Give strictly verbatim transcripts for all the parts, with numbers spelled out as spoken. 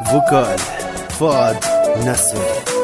فوكال فؤاد نصر.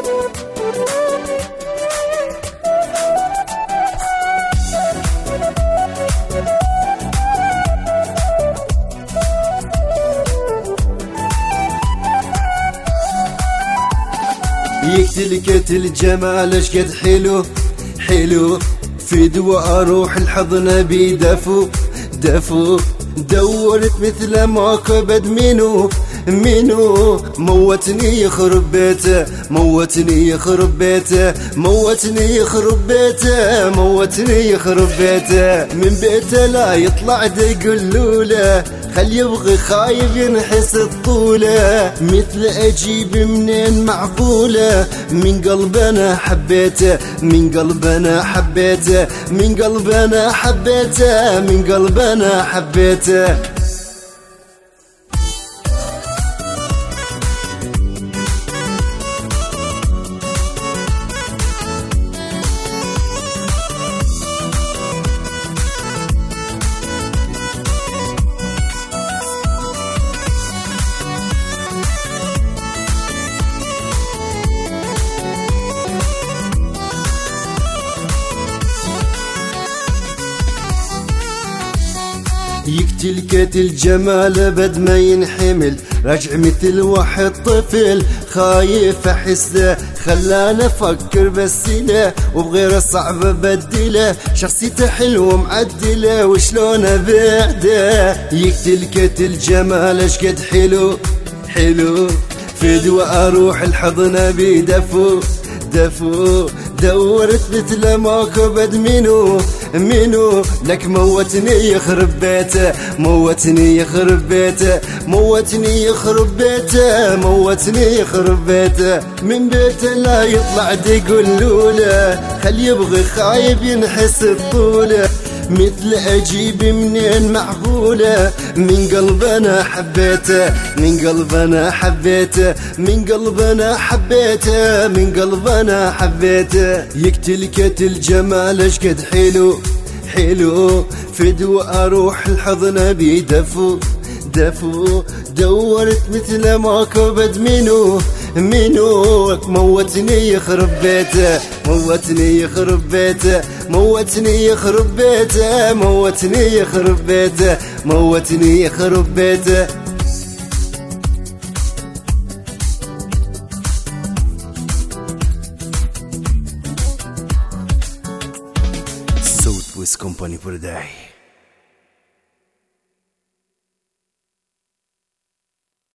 يقتلك الجمال اش قد حلو حلو، في دواء اروح الحضن بيدفو دفو، دورت مثل ما كبد منو منو، موتني يخرب بيته موتني يخرب بيته موتني يخرب بيته موتني يخرب بيته، من بيته لا يطلع دقلوله، خل يبغي خايف ينحس الطولة، مثل اجيب منين معقولة، من قلبنا حبيته من قلبنا حبيته من قلبنا حبيته من قلبنا حبيته. يقتلك الجمال بد ما ينحمل، رجع مثل واحد طفل خايف احسه، خلاني افكر بس له وبغير صعب بدله، شخصيته حلوه معدله وشلون ابعده. يقتلك الجمال اش قد حلو حلو، في دواء اروح الحضن بيدفو دفو، دورت مثل ما كبد منو منو، لك موتني يخرب بيته موتني يخرب بيته موتني يخرب بيته موتني يخرب بيته، من بيته لا يطلع دقلوله، خل يبغي خايب ينحس الطوله، مثل اجيب منين معقوله، من قلبنا حبيته من قلبنا حبيته من قلبنا حبيته من قلبنا حبيته. يقتلك الجمال اش قد حلو حلو، في دواء اروح الحضن بيدفو دفو، دورت مثل ما كبد منو منو، موتني يخرب بيته موتني يخرب بيته موتني يخرب بيته موتني يخرب بيته موتني يخرب بيته. Southwest Company Purdue.